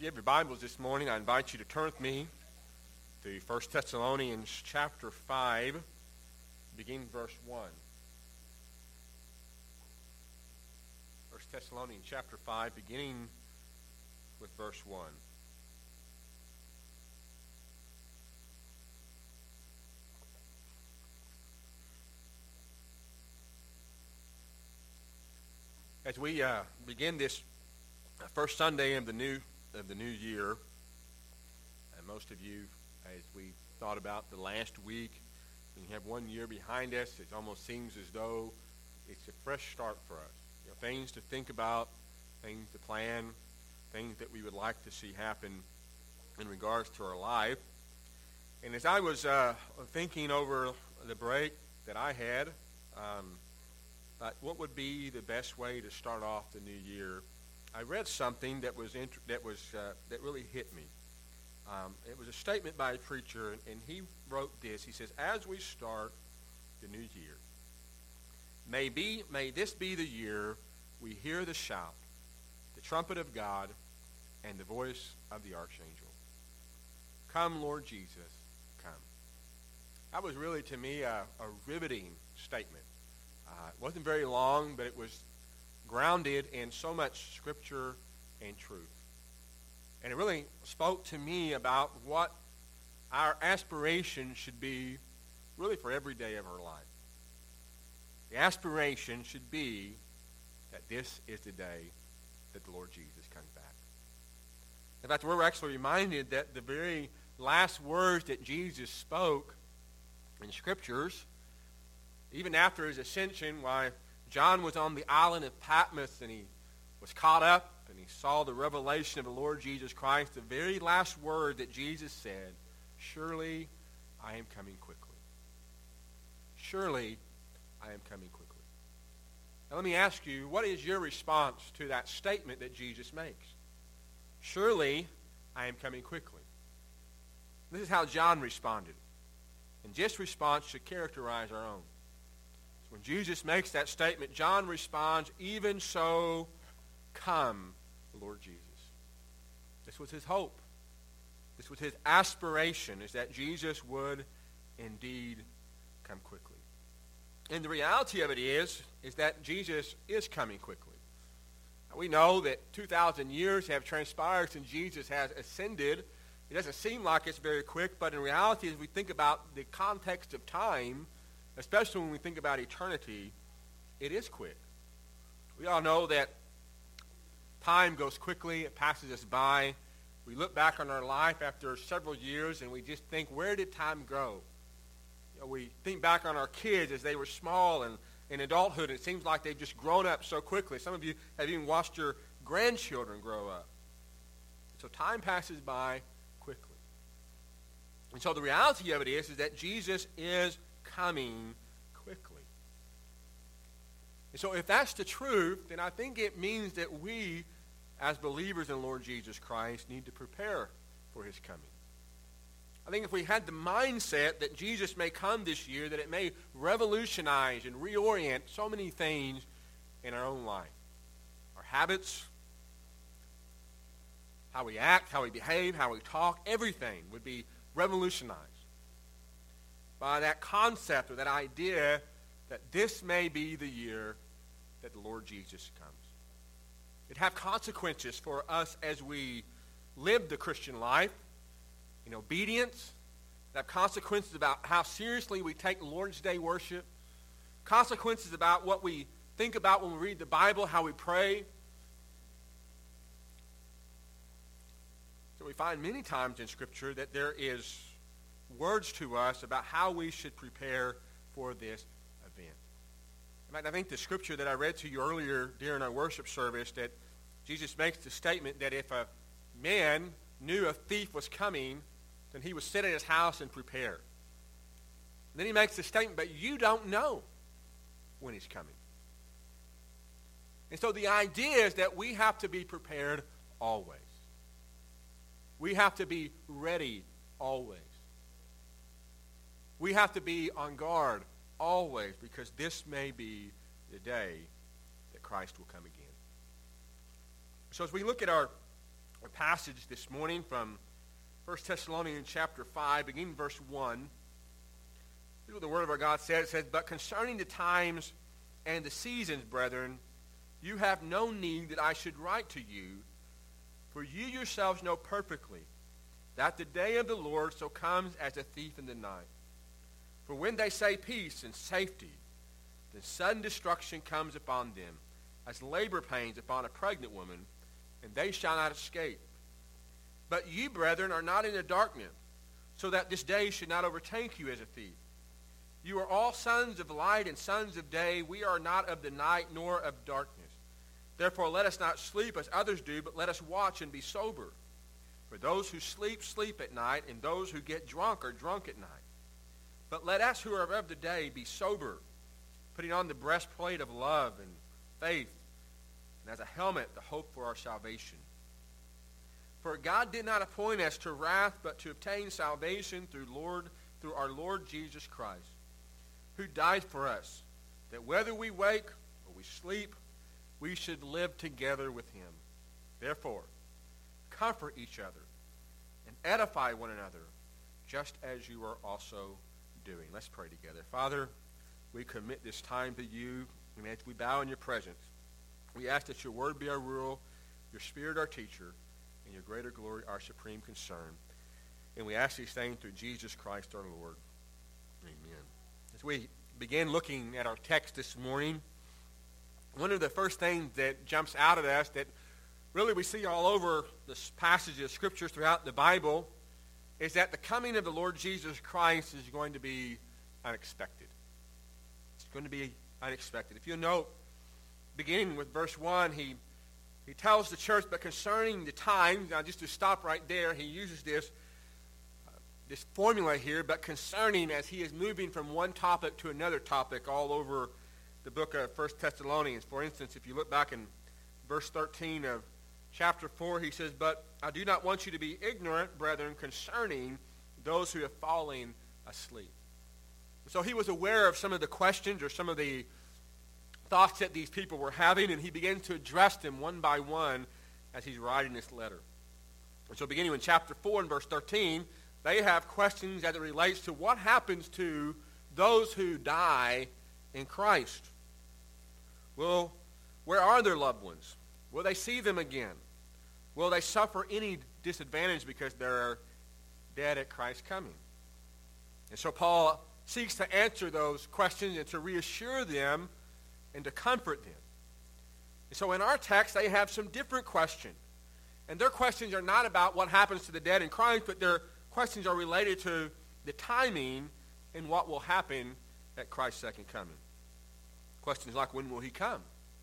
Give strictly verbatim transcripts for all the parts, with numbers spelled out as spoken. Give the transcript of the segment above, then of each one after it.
you have your Bibles this morning, I invite you to turn with me to First Thessalonians chapter five, beginning verse one. First Thessalonians chapter five, beginning with verse one. As we uh, begin this uh, first Sunday of the new of the new year, and most of you, as we thought about the last week, when you have one year behind us, it almost seems as though it's a fresh start for us. You know, things to think about, things to plan, things that we would like to see happen in regards to our life. And as I was uh, thinking over the break that I had, um, uh, what would be the best way to start off the new year? I read something that was int- that was uh, that really hit me. Um, it was a statement by a preacher, and, and he wrote this. He says, "As we start the new year, may be may this be the year we hear the shout, the trumpet of God, and the voice of the archangel. Come, Lord Jesus, come." That was really, to me, a, a riveting statement. Uh, it wasn't very long, but it was grounded in so much scripture and truth. And it really spoke to me about what our aspiration should be really for every day of our life. The aspiration should be that this is the day that the Lord Jesus comes back. In fact, we're actually reminded that the very last words that Jesus spoke in Scriptures, even after his ascension, why John was on the island of Patmos and he was caught up and he saw the revelation of the Lord Jesus Christ. The very last word that Jesus said, "Surely I am coming quickly. Surely I am coming quickly." Now let me ask you, what is your response to that statement that Jesus makes? Surely I am coming quickly. This is how John responded. And this response should characterize our own. When Jesus makes that statement, John responds, "Even so, come, Lord Jesus." This was his hope. This was his aspiration, is that Jesus would indeed come quickly. And the reality of it is, is that Jesus is coming quickly. Now, we know that two thousand years have transpired since Jesus has ascended. It doesn't seem like it's very quick, but in reality, as we think about the context of time, especially when we think about eternity, it is quick. We all know that time goes quickly. It passes us by. We look back on our life after several years and we just think, where did time go? You know, we think back on our kids as they were small and in adulthood. It seems like they've just grown up so quickly. Some of you have even watched your grandchildren grow up. So time passes by quickly. And so the reality of it is, is that Jesus is coming quickly. And so if that's the truth, then I think it means that we, as believers in Lord Jesus Christ, need to prepare for his coming. I think if we had the mindset that Jesus may come this year, that it may revolutionize and reorient so many things in our own life. Our habits, how we act, how we behave, how we talk, everything would be revolutionized by that concept or that idea that this may be the year that the Lord Jesus comes. It'd have consequences for us as we live the Christian life in obedience. It'd have consequences about how seriously we take Lord's Day worship. Consequences about what we think about when we read the Bible, how we pray. So we find many times in Scripture that there is words to us about how we should prepare for this event. In fact, I think the scripture that I read to you earlier during our worship service, that Jesus makes the statement that if a man knew a thief was coming, then he would sit at his house and prepare. And then he makes the statement, but you don't know when he's coming. And so the idea is that we have to be prepared always. We have to be ready always. We have to be on guard always, because this may be the day that Christ will come again. So as we look at our a passage this morning from First Thessalonians chapter five, beginning verse one. This is what the word of our God says. It says, "But concerning the times and the seasons, brethren, you have no need that I should write to you, for you yourselves know perfectly that the day of the Lord so comes as a thief in the night. For when they say peace and safety, then sudden destruction comes upon them, as labor pains upon a pregnant woman, and they shall not escape. But you, brethren, are not in the darkness, so that this day should not overtake you as a thief. You are all sons of light and sons of day. We are not of the night nor of darkness. Therefore let us not sleep as others do, but let us watch and be sober. For those who sleep, sleep at night, and those who get drunk are drunk at night. But let us who are of the day be sober, putting on the breastplate of love and faith, and as a helmet the hope for our salvation. For God did not appoint us to wrath, but to obtain salvation through Lord, through our Lord Jesus Christ, who died for us, that whether we wake or we sleep, we should live together with him. Therefore, comfort each other and edify one another, just as you are also doing." Let's pray together. Father, we commit this time to you, and as we bow in your presence, we ask that your word be our rule, your spirit our teacher, and your greater glory our supreme concern. And we ask these things through Jesus Christ our Lord. Amen. As we begin looking at our text this morning, one of the first things that jumps out at us that really we see all over this passage of Scripture throughout the Bible is that the coming of the Lord Jesus Christ is going to be unexpected. It's going to be unexpected. If you note, beginning with verse one, he, he tells the church, but concerning the times, now just to stop right there, he uses this, uh, this formula here, but concerning, as he is moving from one topic to another topic all over the book of First Thessalonians. For instance, if you look back in verse thirteen of chapter four, he says, "But I do not want you to be ignorant, brethren, concerning those who have fallen asleep." So he was aware of some of the questions or some of the thoughts that these people were having, and he began to address them one by one as he's writing this letter. And so beginning in chapter four and verse thirteen, they have questions as it relates to what happens to those who die in Christ. Well, where are their loved ones? Will they see them again? Will they suffer any disadvantage because they're dead at Christ's coming? And so Paul seeks to answer those questions and to reassure them and to comfort them. And so in our text, they have some different questions. And their questions are not about what happens to the dead in Christ, but their questions are related to the timing and what will happen at Christ's second coming. Questions like, when will he come?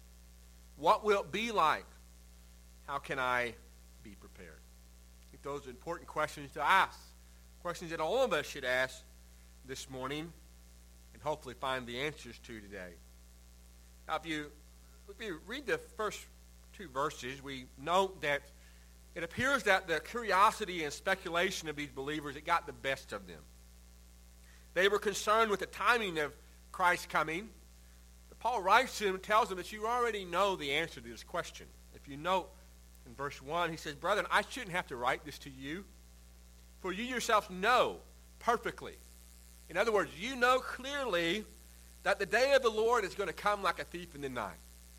What will it be like? How can I be prepared? I think those are important questions to ask. Questions that all of us should ask this morning and hopefully find the answers to today. Now, if you, if you read the first two verses, we note that it appears that the curiosity and speculation of these believers, it got the best of them. They were concerned with the timing of Christ's coming. But Paul writes to them and tells them that you already know the answer to this question. If you note in verse one, he says, "Brethren, I shouldn't have to write this to you, for you yourselves know perfectly." In other words, you know clearly that the day of the Lord is going to come like a thief in the night.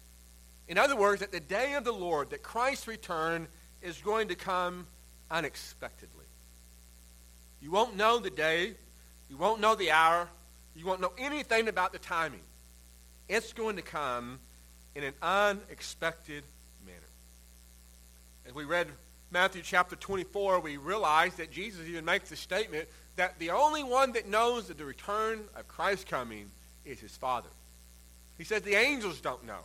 In other words, that the day of the Lord, that Christ's return is going to come unexpectedly. You won't know the day. You won't know the hour. You won't know anything about the timing. It's going to come in an unexpected manner. As we read Matthew chapter twenty-four, we realize that Jesus even makes the statement that the only one that knows that the return of Christ's coming is his Father. He says the angels don't know.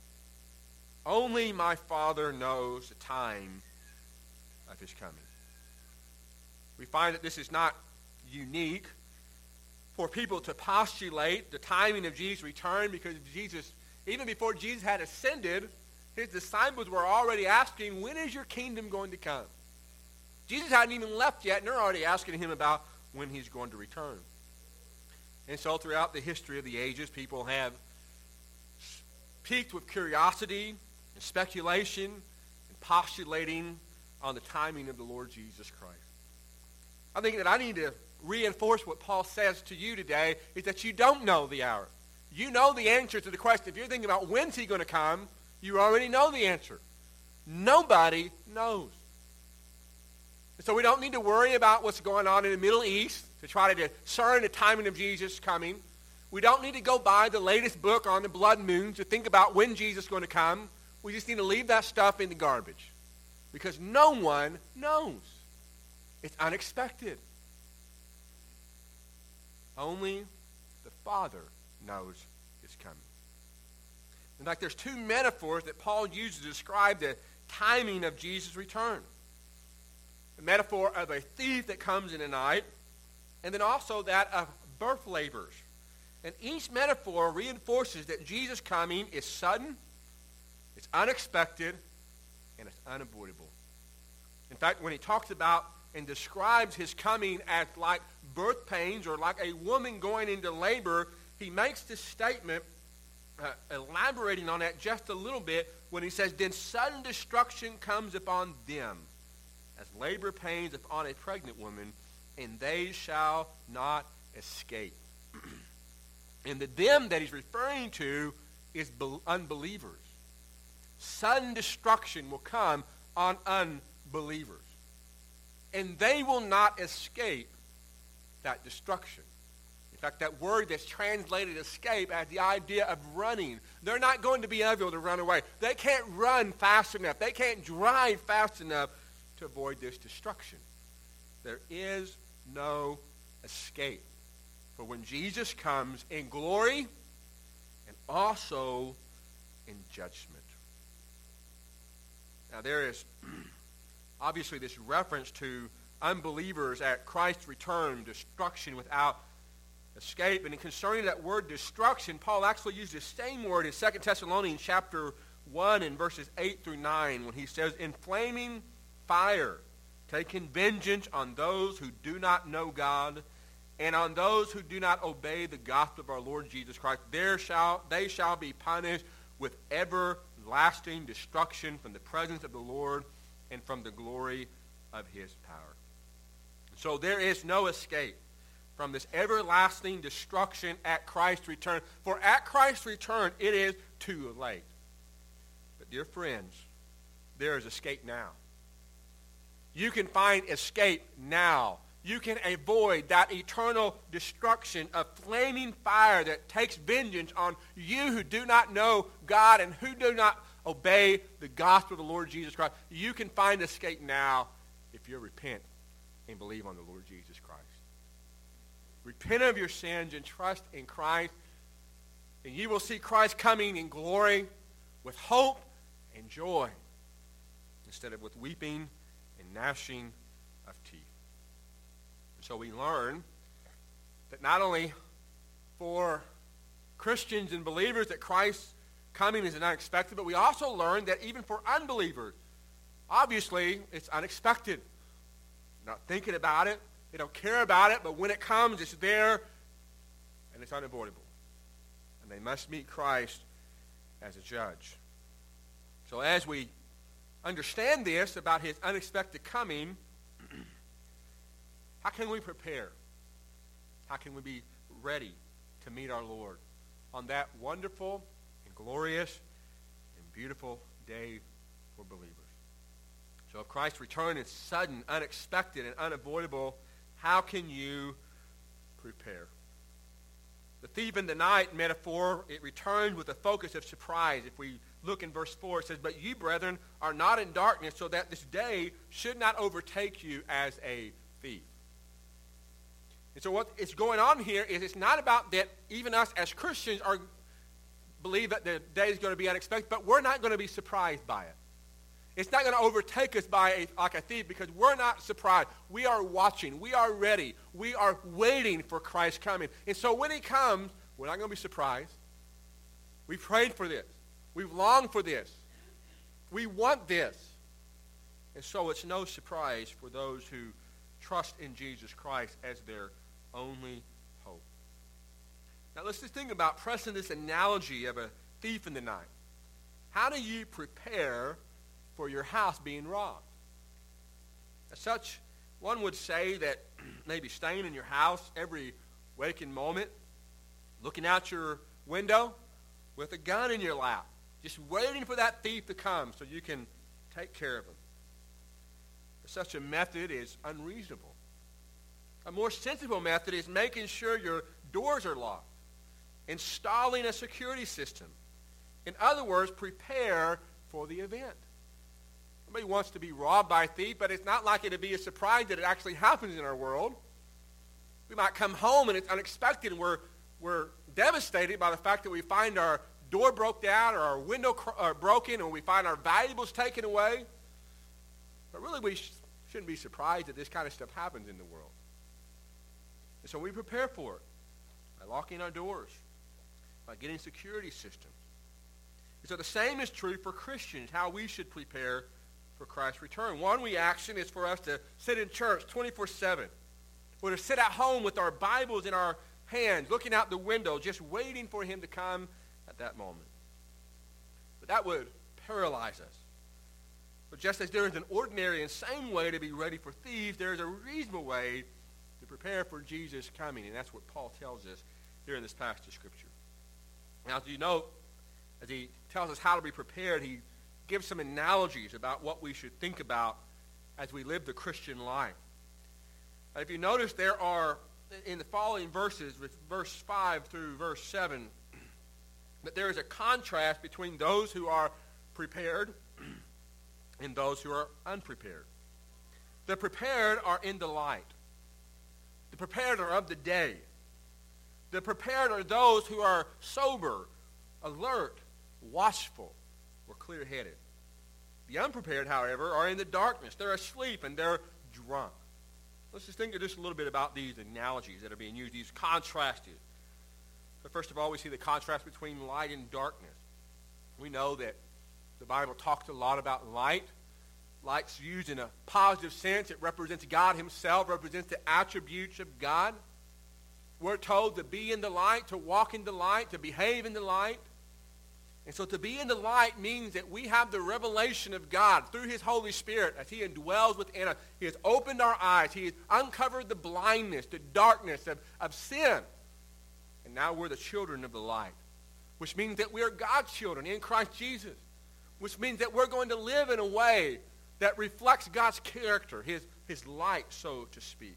Only my Father knows the time of his coming. We find that this is not unique for people to postulate the timing of Jesus' return, because Jesus, even before Jesus had ascended, his disciples were already asking, when is your kingdom going to come? Jesus hadn't even left yet, and they're already asking him about when he's going to return. And so throughout the history of the ages, people have piqued with curiosity and speculation and postulating on the timing of the Lord Jesus Christ. I think that I need to reinforce what Paul says to you today is that you don't know the hour. You know the answer to the question. If you're thinking about when's he going to come, you already know the answer. Nobody knows. And so we don't need to worry about what's going on in the Middle East to try to discern the timing of Jesus coming. We don't need to go buy the latest book on the blood moon to think about when Jesus is going to come. We just need to leave that stuff in the garbage because no one knows. It's unexpected. Only the Father knows it's coming. In fact, there's two metaphors that Paul uses to describe the timing of Jesus' return. The metaphor of a thief that comes in the night, and then also that of birth laborers. And each metaphor reinforces that Jesus' coming is sudden, it's unexpected, and it's unavoidable. In fact, when he talks about and describes his coming as like birth pains or like a woman going into labor, he makes this statement uh, elaborating on that just a little bit when he says, then sudden destruction comes upon them as labor pains upon a pregnant woman, and they shall not escape. And the them that he's referring to is be- unbelievers. Sudden destruction will come on unbelievers. And they will not escape that destruction. In fact, that word that's translated escape has the idea of running. They're not going to be able to run away. They can't run fast enough. They can't drive fast enough to avoid this destruction. There is no escape for when Jesus comes in glory and also in judgment. Now there is obviously this reference to unbelievers at Christ's return, destruction without escape. And in concerning that word destruction, Paul actually used the same word in Second Thessalonians chapter one in verses eight through nine when he says, in flaming fire, taking vengeance on those who do not know God and on those who do not obey the gospel of our Lord Jesus Christ. There shall they shall be punished with everlasting destruction from the presence of the Lord and from the glory of his power. So there is no escape from this everlasting destruction at Christ's return. For at Christ's return, it is too late. But dear friends, there is escape now. You can find escape now. You can avoid that eternal destruction of flaming fire that takes vengeance on you who do not know God and who do not obey the gospel of the Lord Jesus Christ. You can find escape now if you repent and believe on the Lord Jesus Christ. Repent of your sins and trust in Christ, and you will see Christ coming in glory with hope and joy instead of with weeping and gnashing of teeth. And so we learn that not only for Christians and believers that Christ's coming is unexpected, but we also learn that even for unbelievers, obviously it's unexpected. They're not thinking about it. They don't care about it, but when it comes, it's there, and it's unavoidable. And they must meet Christ as a judge. So as we understand this about his unexpected coming, how can we prepare? How can we be ready to meet our Lord on that wonderful and glorious and beautiful day for believers? So if Christ's return is sudden, unexpected, and unavoidable, how can you prepare? The thief in the night metaphor, it returns with a focus of surprise. If we look in verse four, it says, but you, brethren, are not in darkness, so that this day should not overtake you as a thief. And so what is going on here is it's not about that even us as Christians are believe that the day is going to be unexpected, but we're not going to be surprised by it. It's not going to overtake us by a, like a thief because we're not surprised. We are watching. We are ready. We are waiting for Christ's coming. And so when he comes, we're not going to be surprised. We prayed for this. We've longed for this. We want this. And so it's no surprise for those who trust in Jesus Christ as their only hope. Now let's just think about pressing this analogy of a thief in the night. How do you prepare for your house being robbed? Such, one would say that maybe staying in your house every waking moment, looking out your window with a gun in your lap, just waiting for that thief to come so you can take care of him. Such a method is unreasonable. A more sensible method is making sure your doors are locked, installing a security system. In other words, prepare for the event. Nobody wants to be robbed by a thief, but it's not likely to be a surprise that it actually happens in our world. We might come home and it's unexpected, and we're, we're devastated by the fact that we find our door broke down or our window cr- uh, broken, or we find our valuables taken away. But really, we sh- shouldn't be surprised that this kind of stuff happens in the world. And so we prepare for it by locking our doors, by getting security systems. And so the same is true for Christians, how we should prepare for Christ's return. One reaction is for us to sit in church twenty-four seven, or to sit at home with our Bibles in our hands, looking out the window, just waiting for him to come at that moment. But that would paralyze us. But just as there is an ordinary and sane way to be ready for thieves, there is a reasonable way to prepare for Jesus' coming, and that's what Paul tells us here in this passage of Scripture. Now, as you know, as he tells us how to be prepared, he gives some analogies about what we should think about as we live the Christian life. If you notice, there are, in the following verses, with verse five through verse seven, that there is a contrast between those who are prepared and those who are unprepared. The prepared are in the light. The prepared are of the day. The prepared are those who are sober, alert, watchful, or clear-headed. The unprepared, however, are in the darkness. They're asleep and they're drunk. Let's just think just a little bit about these analogies that are being used, these contrasted. But first of all, we see the contrast between light and darkness. We know that the Bible talks a lot about light. Light's used in a positive sense. It represents God himself, represents the attributes of God. We're told to be in the light, to walk in the light, to behave in the light. And so to be in the light means that we have the revelation of God through his Holy Spirit as he indwells within us. He has opened our eyes. He has uncovered the blindness, the darkness of, of sin. And now we're the children of the light, which means that we are God's children in Christ Jesus, which means that we're going to live in a way that reflects God's character, his, his light, so to speak.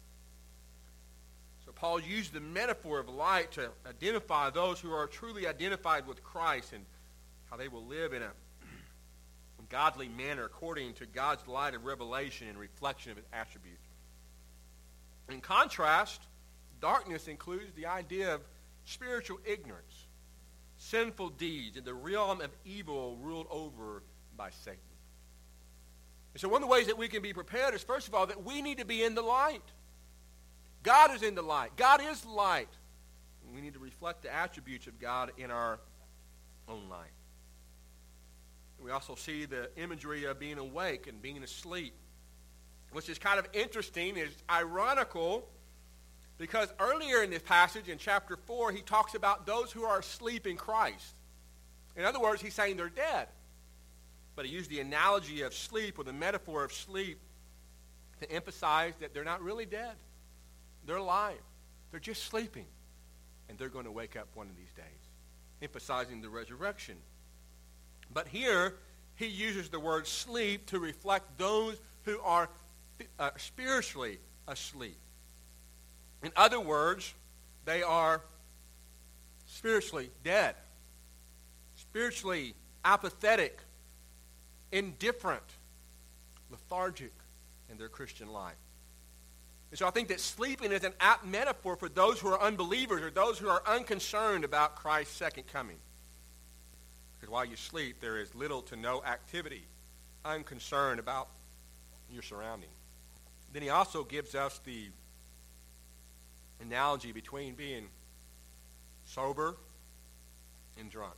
So Paul used the metaphor of light to identify those who are truly identified with Christ and how they will live in a godly manner according to God's light of revelation and reflection of his attributes. In contrast, darkness includes the idea of spiritual ignorance, sinful deeds, and the realm of evil ruled over by Satan. And so one of the ways that we can be prepared is, first of all, that we need to be in the light. God is in the light. God is light. And we need to reflect the attributes of God in our own life. And we also see the imagery of being awake and being asleep, which is kind of interesting. It's ironical because earlier in this passage, in chapter four, he talks about those who are asleep in Christ. In other words, he's saying they're dead. But he used the analogy of sleep or the metaphor of sleep to emphasize that they're not really dead. They're alive. They're just sleeping. And they're going to wake up one of these days, emphasizing the resurrection. But here, he uses the word sleep to reflect those who are uh, spiritually asleep. In other words, they are spiritually dead, spiritually apathetic, indifferent, lethargic in their Christian life. And so I think that sleeping is an apt metaphor for those who are unbelievers or those who are unconcerned about Christ's second coming. Because while you sleep, there is little to no activity, unconcerned about your surroundings. Then he also gives us the analogy between being sober and drunk,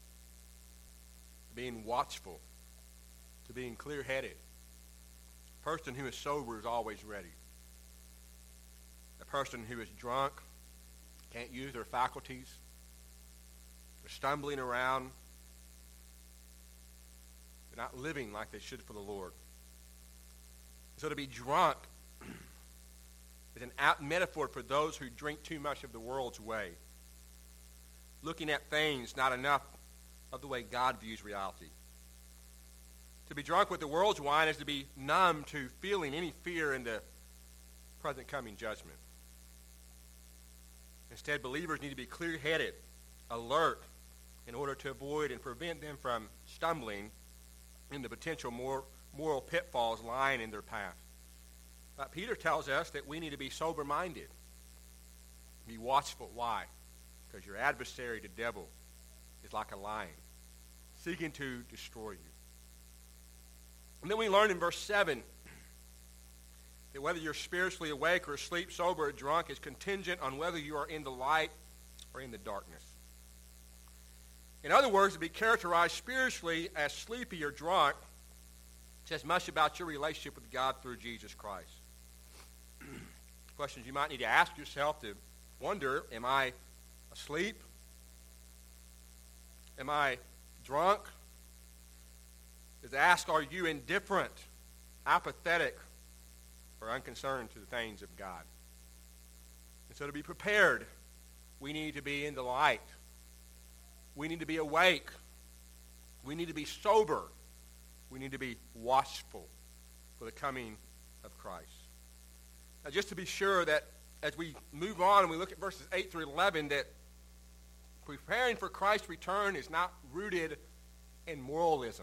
being watchful, to being clear-headed. A person who is sober is always ready. A person who is drunk can't use their faculties. They're stumbling around. They're not living like they should for the Lord. So to be drunk is an apt metaphor for those who drink too much of the world's way, looking at things not enough of the way God views reality. To be drunk with the world's wine is to be numb to feeling any fear in the present coming judgment. Instead, believers need to be clear-headed, alert, in order to avoid and prevent them from stumbling into potential moral, moral pitfalls lying in their path. But Peter tells us that we need to be sober-minded, be watchful. Why? Because your adversary, the devil, is like a lion, seeking to destroy you. And then we learn in verse seven that whether you're spiritually awake or asleep, sober, or drunk is contingent on whether you are in the light or in the darkness. In other words, to be characterized spiritually as sleepy or drunk says much about your relationship with God through Jesus Christ. Questions you might need to ask yourself to wonder, am I asleep? Am I drunk? Is to ask, are you indifferent, apathetic, or unconcerned to the things of God? And so to be prepared, we need to be in the light. We need to be awake. We need to be sober. We need to be watchful for the coming of Christ. Now, just to be sure that as we move on and we look at verses eight through eleven, that preparing for Christ's return is not rooted in moralism.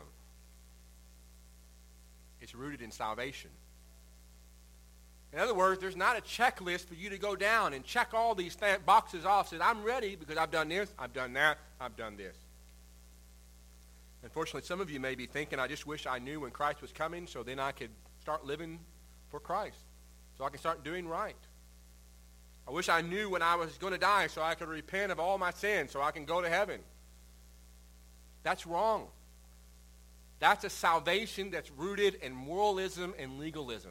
It's rooted in salvation. In other words, there's not a checklist for you to go down and check all these th- boxes off. Say, I'm ready because I've done this, I've done that, I've done this. Unfortunately, some of you may be thinking, I just wish I knew when Christ was coming so then I could start living for Christ, so I can start doing right. I wish I knew when I was going to die so I could repent of all my sins so I can go to heaven. That's wrong. That's a salvation that's rooted in moralism and legalism.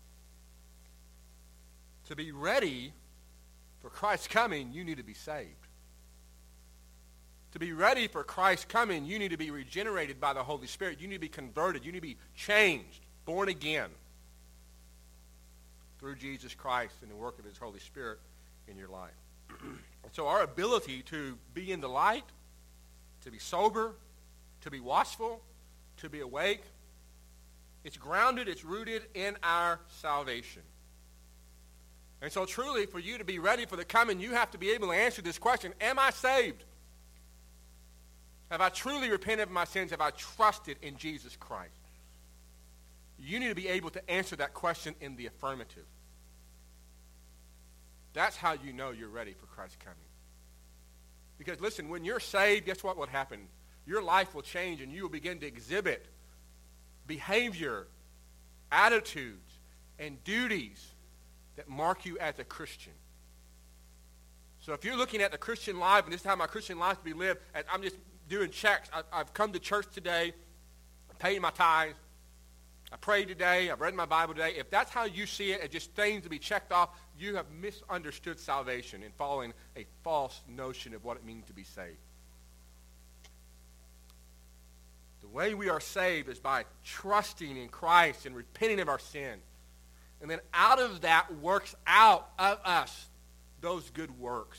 To be ready for Christ's coming, you need to be saved. To be ready for Christ's coming, you need to be regenerated by the Holy Spirit. You need to be converted. You need to be changed, born again through Jesus Christ and the work of his Holy Spirit in your life. And so our ability to be in the light, to be sober, to be watchful, to be awake, it's grounded, it's rooted in our salvation. And so truly, for you to be ready for the coming, you have to be able to answer this question, am I saved? Have I truly repented of my sins? Have I trusted in Jesus Christ? You need to be able to answer that question in the affirmative. That's how you know you're ready for Christ's coming. Because listen, when you're saved, guess what will happen? Your life will change and you will begin to exhibit behavior, attitudes, and duties that mark you as a Christian. So if you're looking at the Christian life, and this is how my Christian life to be lived, and I'm just doing checks. I, I've come to church today, I'm paying my tithes, I prayed today, I've read my Bible today. If that's how you see it as just things to be checked off, you have misunderstood salvation and following a false notion of what it means to be saved. The way we are saved is by trusting in Christ and repenting of our sin. And then out of that works out of us those good works.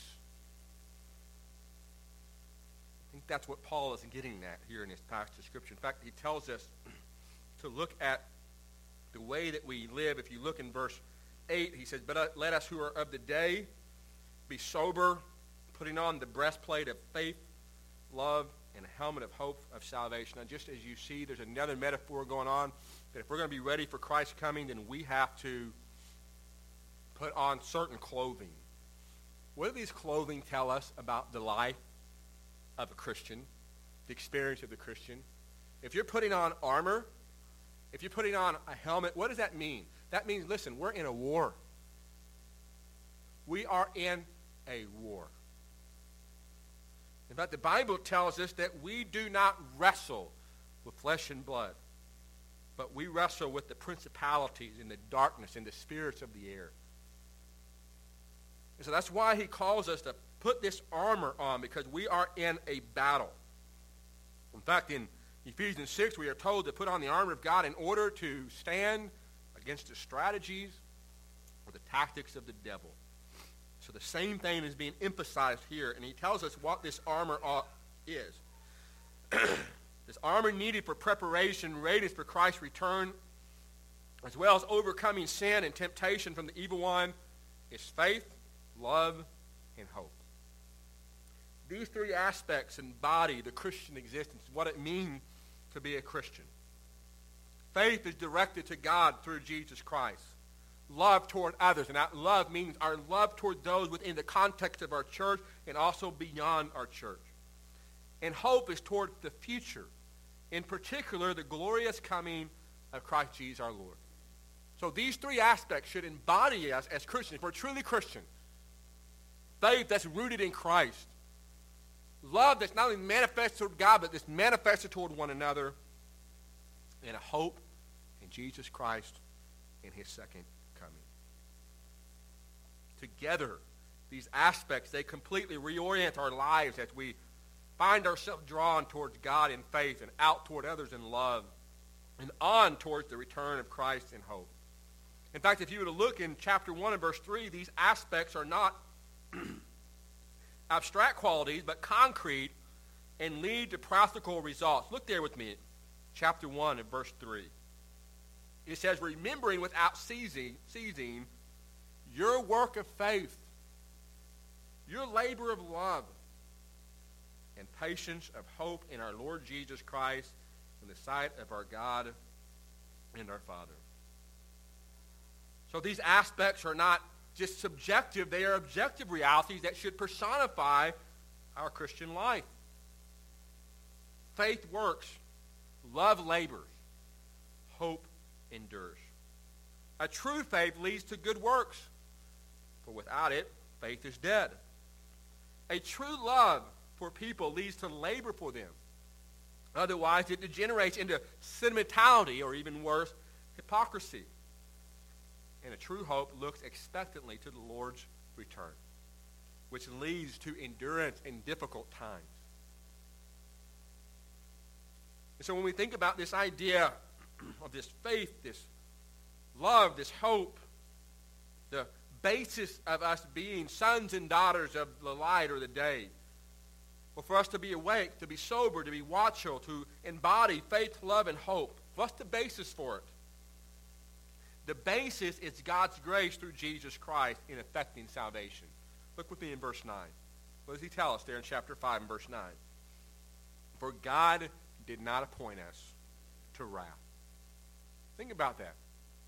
I think that's what Paul is getting at here in this passage of Scripture. In fact, he tells us to look at the way that we live. If you look in verse eight, he says, but let us who are of the day be sober, putting on the breastplate of faith, love, and a helmet of hope of salvation. Now, just as you see, there's another metaphor going on, that if we're going to be ready for Christ's coming, then we have to put on certain clothing. What do these clothing tell us about the life of a Christian, the experience of the Christian? If you're putting on armor, if you're putting on a helmet, what does that mean? That means, listen, we're in a war. We are in a war. In fact, the Bible tells us that we do not wrestle with flesh and blood, but we wrestle with the principalities in the darkness and the spirits of the air. And so that's why he calls us to put this armor on, because we are in a battle. In fact, in Ephesians six, we are told to put on the armor of God in order to stand against the strategies or the tactics of the devil. So the same thing is being emphasized here, and he tells us what this armor is. This armor needed for preparation, readiness for Christ's return, as well as overcoming sin and temptation from the evil one, is faith, love, and hope. These three aspects embody the Christian existence, what it means to be a Christian. Faith is directed to God through Jesus Christ. Love toward others, and that love means our love toward those within the context of our church and also beyond our church. And hope is toward the future, in particular the glorious coming of Christ Jesus our Lord. So these three aspects should embody us as Christians. If we're truly Christian, faith that's rooted in Christ, love that's not only manifested toward God, but that's manifested toward one another, and a hope in Jesus Christ in his second coming. Together, these aspects, they completely reorient our lives as we find ourselves drawn towards God in faith and out toward others in love and on towards the return of Christ in hope. In fact, if you were to look in chapter one and verse three, these aspects are not abstract qualities, but concrete and lead to practical results. Look there with me, chapter one and verse three. It says, remembering without ceasing, ceasing your work of faith, your labor of love, and patience of hope in our Lord Jesus Christ in the sight of our God and our Father. So these aspects are not just subjective, they are objective realities that should personify our Christian life. Faith works, love labors, hope endures. A true faith leads to good works, for without it, faith is dead. A true love for people leads to labor for them. Otherwise, it degenerates into sentimentality, or even worse, hypocrisy. And a true hope looks expectantly to the Lord's return, which leads to endurance in difficult times. And so when we think about this idea of this faith, this love, this hope, the basis of us being sons and daughters of the light or the day, well, for us to be awake, to be sober, to be watchful, to embody faith, love, and hope, what's the basis for it? The basis is God's grace through Jesus Christ in effecting salvation. Look with me in verse nine. What does he tell us there in chapter five and verse nine? For God did not appoint us to wrath. Think about that.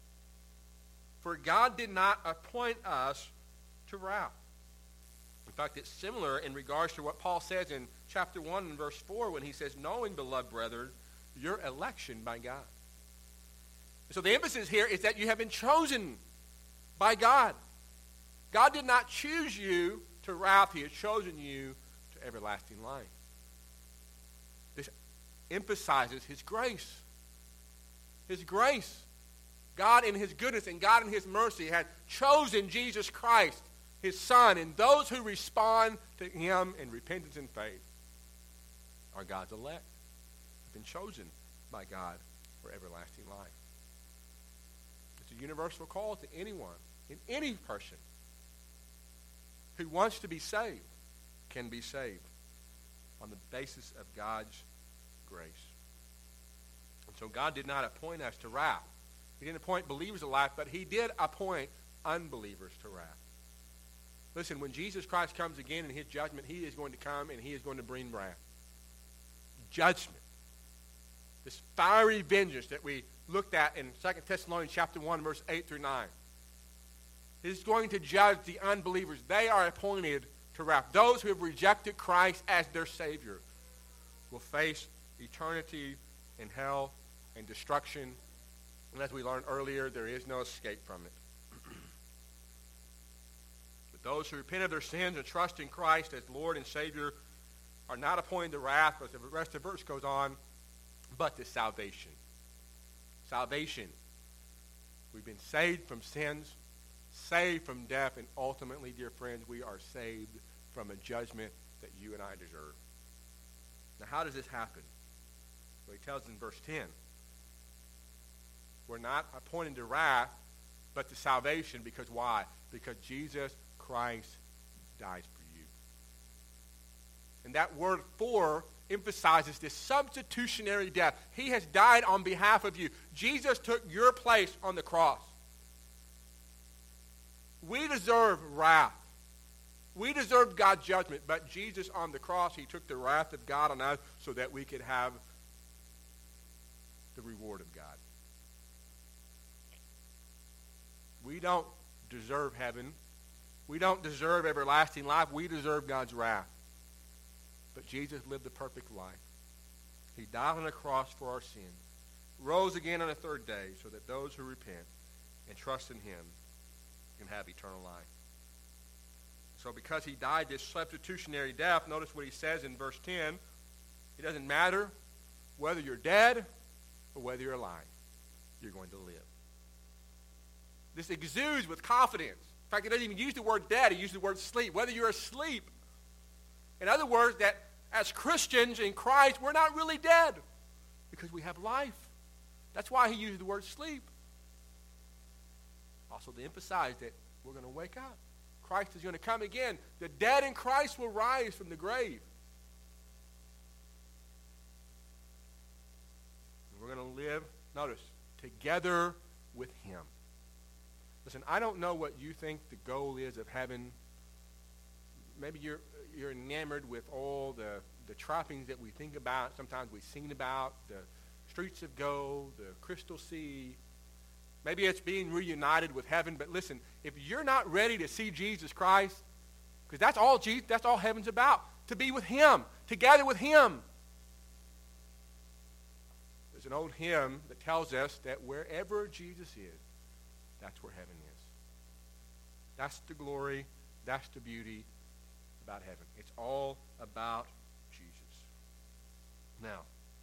For God did not appoint us to wrath. In fact, it's similar in regards to what Paul says in chapter one and verse four when he says, knowing, beloved brethren, your election by God. So the emphasis here is that you have been chosen by God. God did not choose you to wrath. He has chosen you to everlasting life. This emphasizes his grace. His grace. God in his goodness and God in his mercy had chosen Jesus Christ, his Son, and those who respond to him in repentance and faith are God's elect. Been chosen by God for everlasting life. It's a universal call to anyone, in any person who wants to be saved can be saved on the basis of God's grace. And so God did not appoint us to wrath. He didn't appoint believers to life, but he did appoint unbelievers to wrath. Listen, when Jesus Christ comes again in his judgment, he is going to come and he is going to bring wrath. Judgment. This fiery vengeance that we looked at in Second Thessalonians chapter one, verse eight through nine. He's going to judge the unbelievers. They are appointed to wrath. Those who have rejected Christ as their Savior will face eternity in hell and destruction. And as we learned earlier, there is no escape from it. But those who repent of their sins and trust in Christ as Lord and Savior are not appointed to wrath, but the rest of the verse goes on, but to salvation. Salvation. We've been saved from sins, saved from death, and ultimately, dear friends, we are saved from a judgment that you and I deserve. Now, how does this happen? Well, he tells us in verse ten. We're not appointed to wrath, but to salvation. Because why? Because Jesus Christ dies for you. And that word "for" emphasizes this substitutionary death. He has died on behalf of you. Jesus took your place on the cross. We deserve wrath. We deserve God's judgment, but Jesus on the cross, he took the wrath of God on us so that we could have the reward of God. We don't deserve heaven. We don't deserve everlasting life. We deserve God's wrath. But Jesus lived the perfect life. He died on the cross for our sins, rose again on the third day so that those who repent and trust in him can have eternal life. So because he died this substitutionary death, notice what he says in verse ten. It doesn't matter whether you're dead or whether you're alive. You're going to live. This exudes with confidence. In fact, it doesn't even use the word dead. It uses the word sleep. Whether you're asleep. In other words, that as Christians in Christ, we're not really dead because we have life. That's why he uses the word sleep. Also to emphasize that we're going to wake up. Christ is going to come again. The dead in Christ will rise from the grave. And we're going to live, notice, together with him. Listen, I don't know what you think the goal is of heaven. Maybe you're you're enamored with all the, the trappings that we think about, sometimes we sing about, the streets of gold, the crystal sea. Maybe it's being reunited with heaven, but listen, if you're not ready to see Jesus Christ, because that's all Jesus, that's all heaven's about, to be with him, together with him. There's an old hymn that tells us that wherever Jesus is, that's where heaven is. That's the glory, that's the beauty about heaven. It's all about Jesus. Now,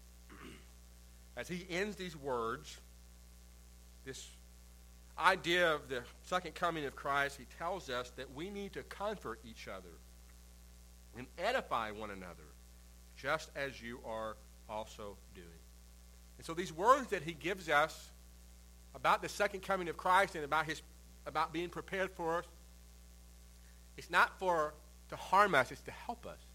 as he ends these words, this idea of the second coming of Christ, he tells us that we need to comfort each other and edify one another, just as you are also doing. And so these words that he gives us about the second coming of Christ and about his about being prepared for us, it's not for to harm us, it's to help us.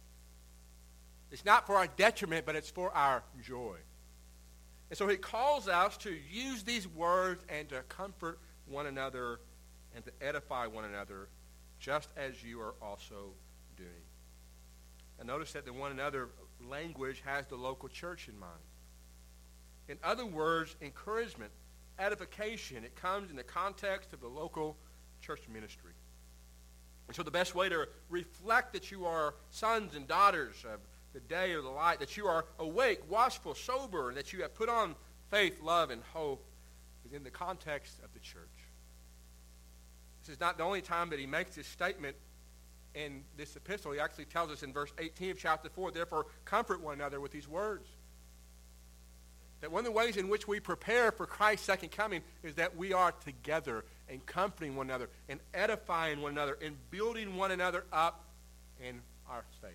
It's not for our detriment, but it's for our joy. And so he calls us to use these words and to comfort one another and to edify one another, just as you are also doing. And notice that the one another language has the local church in mind. In other words, encouragement, edification, it comes in the context of the local church ministry. And so the best way to reflect that you are sons and daughters of the day or the light, that you are awake, watchful, sober, and that you have put on faith, love, and hope is in the context of the church. This is not the only time that he makes this statement in this epistle. He actually tells us in verse eighteen of chapter four, therefore comfort one another with these words. That one of the ways in which we prepare for Christ's second coming is that we are together and comforting one another and edifying one another and building one another up in our faith.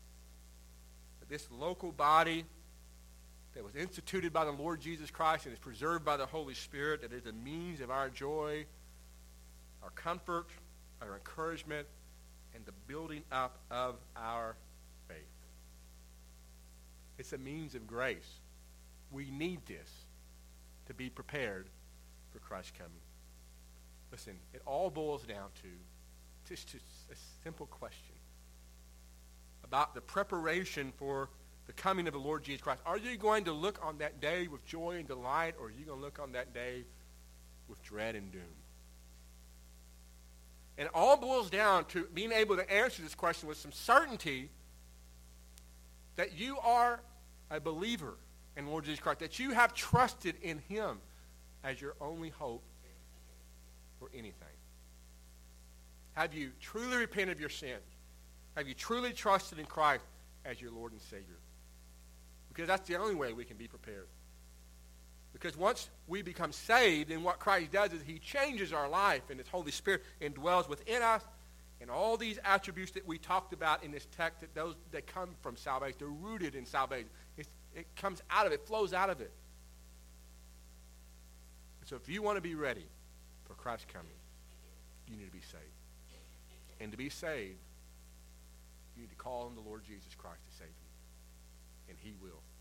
That this local body that was instituted by the Lord Jesus Christ and is preserved by the Holy Spirit, that is a means of our joy, our comfort, our encouragement, and the building up of our faith. It's a means of grace. We need this to be prepared for Christ's coming. Listen, it all boils down to just a simple question about the preparation for the coming of the Lord Jesus Christ. Are you going to look on that day with joy and delight, or are you going to look on that day with dread and doom? And it all boils down to being able to answer this question with some certainty that you are a believer in Lord Jesus Christ, that you have trusted in him as your only hope for anything. Have you truly repented of your sins? Have you truly trusted in Christ as your Lord and Savior? Because that's the only way we can be prepared. Because once we become saved, then what Christ does is he changes our life, and his Holy Spirit indwells within us. And all these attributes that we talked about in this text, that those that come from salvation, they're rooted in salvation. It's, it comes out of it, flows out of it. So if you want to be ready for Christ's coming, you need to be saved. And to be saved, you need to call on the Lord Jesus Christ to save you. And he will.